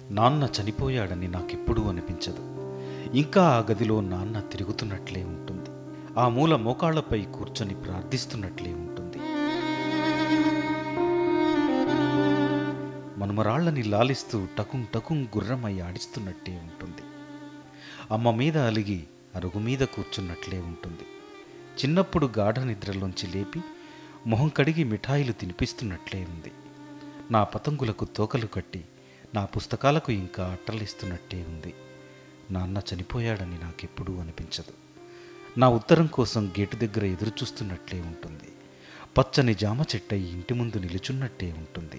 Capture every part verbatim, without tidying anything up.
నాన్న చనిపోయాడని నాకెప్పుడూ అనిపించదు. ఇంకా ఆ గదిలో నాన్న తిరుగుతున్నట్లే ఉంటుంది. ఆ మూల మోకాళ్లపై కూర్చొని ప్రార్థిస్తున్నట్లే ఉంటుంది. మనుమరాళ్లని లాలిస్తూ టకుం టకుం గుర్రమై ఆడిస్తున్నట్టే ఉంటుంది. అమ్మ మీద అలిగి అరుగు మీద కూర్చున్నట్లే ఉంటుంది. చిన్నప్పుడు గాఢ నిద్రలోంచి లేపి మొహం కడిగి మిఠాయిలు తినిపిస్తున్నట్లే ఉంది. నా పతంగులకు తోకలు కట్టి నా పుస్తకాలకు ఇంకా అట్టలిస్తున్నట్టే ఉంది. నాన్న చనిపోయాడని నాకెప్పుడూ అనిపించదు. నా ఉత్తరం కోసం గేటు దగ్గర ఎదురుచూస్తున్నట్లే ఉంటుంది. పచ్చని జామ చెట్టై ఇంటి ముందు నిలుచున్నట్టే ఉంటుంది.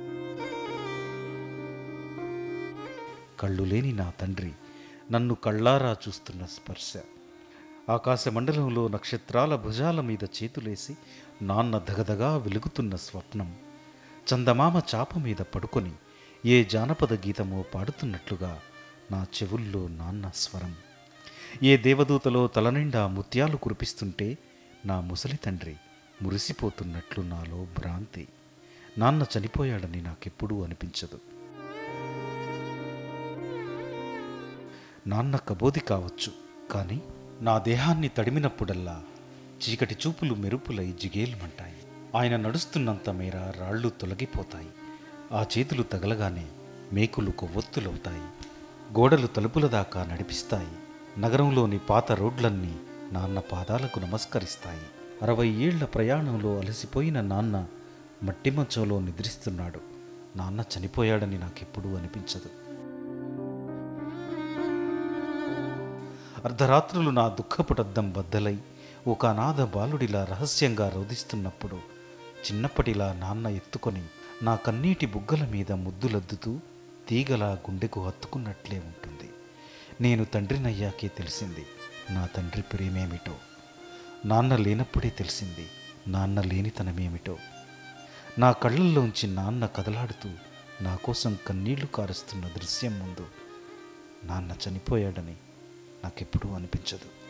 కళ్ళు లేని నా తండ్రి నన్ను కళ్ళారా చూస్తున్న స్పర్శ, ఆకాశమండలంలో నక్షత్రాల భుజాల మీద చేతులేసి నాన్న దగదగా వెలుగుతున్న స్వప్నం, చందమామ చాప మీద పడుకొని ఏ జానపద గీతమో పాడుతున్నట్లుగా నా చెవుల్లో నాన్న స్వరం, ఏ దేవదూతలో తలనిండా ముత్యాలు కురిపిస్తుంటే నా ముసలి తండ్రి మురిసిపోతున్నట్లు నాలో భ్రాంతి. నాన్న చనిపోయాడని నాకెప్పుడూ అనిపించదు. నాన్న కబోది కావచ్చు, కానీ నా దేహాన్ని తడిమినప్పుడల్లా చీకటి చూపులు మెరుపులై జిగేలుమంటాయి. ఆయన నడుస్తున్నంత మేర రాళ్ళు తొలగిపోతాయి. ఆ చేతులు తగలగానే మేకులు కొవ్వొత్తులవుతాయి. గోడలు తలుపుల దాకా నడిపిస్తాయి. నగరంలోని పాత రోడ్లన్నీ నాన్న పాదాలకు నమస్కరిస్తాయి. అరవై ఏళ్ల ప్రయాణంలో అలసిపోయిన నాన్న మట్టి మంచంలో నిద్రిస్తున్నాడు. నాన్న చనిపోయాడని నాకెప్పుడూ అనిపించదు. అర్ధరాత్రులు నా దుఃఖపుటద్దం బద్దలై ఒక అనాథ బాలుడిలా రహస్యంగా రోదిస్తున్నప్పుడు చిన్నప్పటిలా నాన్న ఎత్తుకొని నా కన్నీటి బుగ్గల మీద ముద్దులద్దుతూ తీగలా గుండెకు హత్తుకున్నట్లే ఉంటుంది. నేను తండ్రినయ్యాకే తెలిసింది నా తండ్రి ప్రేమేమిటో. నాన్న లేనప్పుడే తెలిసింది నాన్న లేనితనమేమిటో. నా కళ్ళల్లోంచి నాన్న కదలాడుతూ నా కోసం కన్నీళ్లు కారుస్తున్న దృశ్యం ముందు నాన్న చనిపోయాడని నాకెప్పుడూ అనిపించదు.